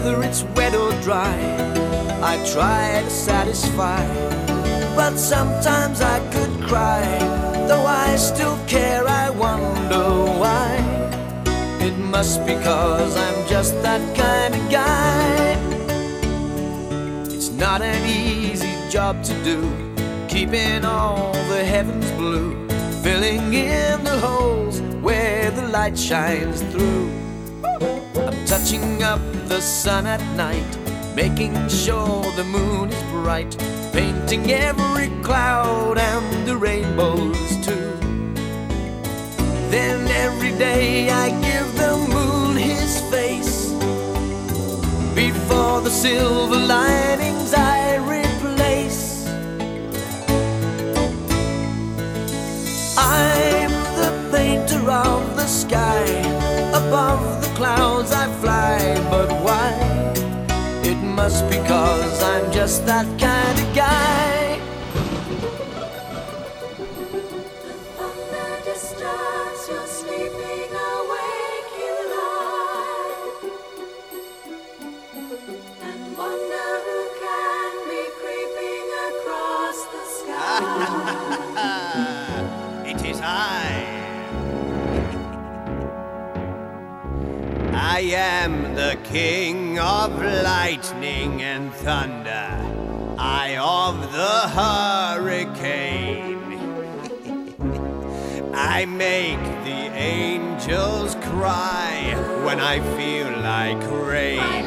whether it's wet or dry, I try to satisfy. But sometimes I could cry, though I still care, I wonder why. It must be 'cause I'm just that kind of guy. It's not an easy job to do, keeping all the heavens blue, filling in the holes where the light shines through. I'm touching up the sun at night, making sure the moon is bright, painting every cloud and the rainbows too. Then every day I give the moon his face, before the silver linings I replace. I'm the painter of the sky, above the clouds I fly. But why? It must be 'cause I'm just that kind of guy. The thunder disturbs your sleeping, awake you lie, and wonder who can be creeping across the sky. It is I. I am the king of lightning and thunder, I of the hurricane. I make the angels cry when I feel like rain.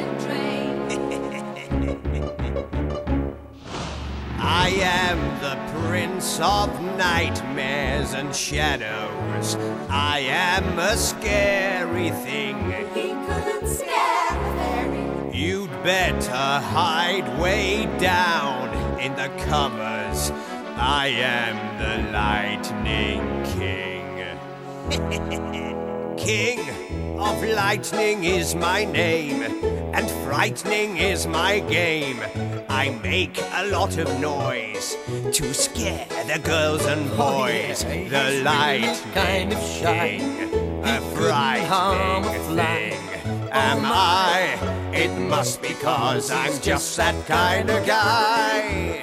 I am the prince of nightmares and shadows, I am a scary thing. He couldn't scare a fairy. You'd better hide way down in the covers, I am the Lightning King. King of lightning is my name, and frightening is my game. I make a lot of noise to scare the girls and boys. The Lightning kind of shy. King, a harm a frightening fly. thing. Am I? It must be 'cause I'm just that kind of guy.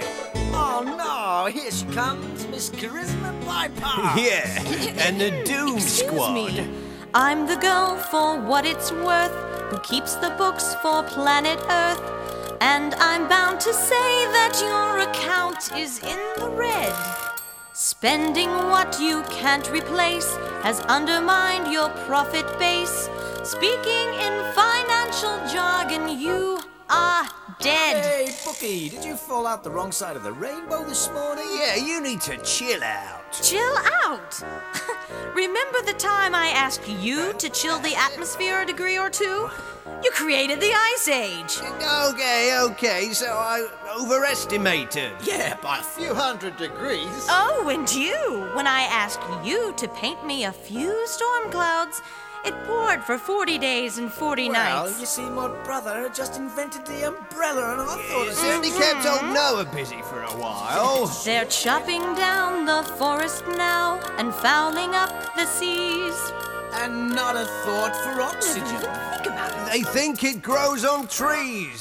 Oh no, here she comes, Miss Charisma Piper. Yeah, and the Doom Squad. I'm the girl for what it's worth, who keeps the books for planet Earth. And I'm bound to say that your account is in the red. Spending what you can't replace has undermined your profit base. Speaking in financial jargon, you are dead. Hey, Bookie, did you fall out the wrong side of the rainbow this morning? Yeah, you need to chill out. Chill out. Remember the time I asked you to chill the atmosphere a degree or two? You created the Ice Age. Okay, so I overestimated. Yeah, by a few hundred degrees. Oh, and you. When I asked you to paint me a few storm clouds, it poured for 40 days and 40 Well, nights. you see, my brother had just invented the umbrella, and I thought It certainly kept old Noah busy for a while. They're chopping down the forest now and fouling up the seas. And not a thought for oxygen. Think about it. They think it grows on trees.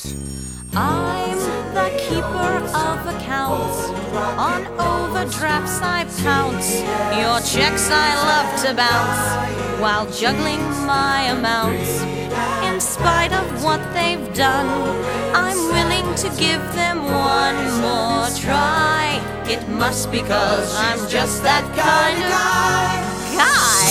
I'm the keeper of accounts. On overdrafts I pounce. Your checks I love to bounce while juggling my amounts. In spite of what they've done, I'm willing to give them one more try. It must be 'cause I'm just that kind of guy.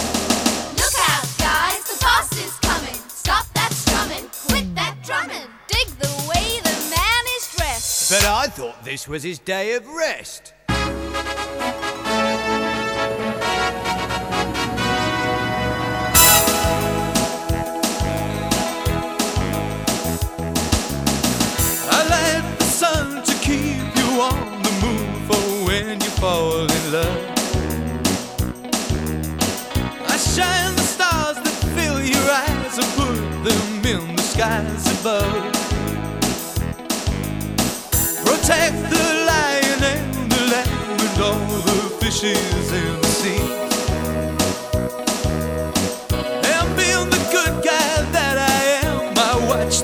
Look out, guys, the boss is coming. Stop that strumming, quit that drumming. Dig the way the man is dressed. But I thought this was his day of rest. I light the sun to keep you on the move for when you fall in love. I shine the stars that fill your eyes and put them in the skies above. Protect the lion and the lamb and all the fishes in the sea. And being the good guy that I am, I watch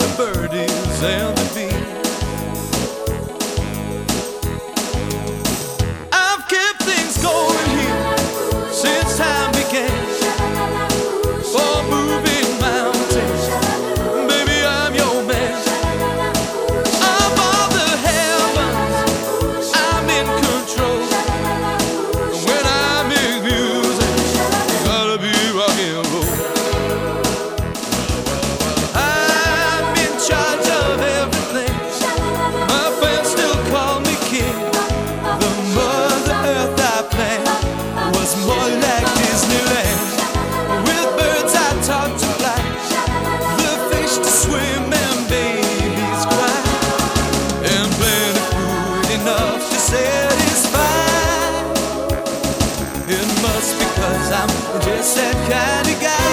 I'm just that kind of guy.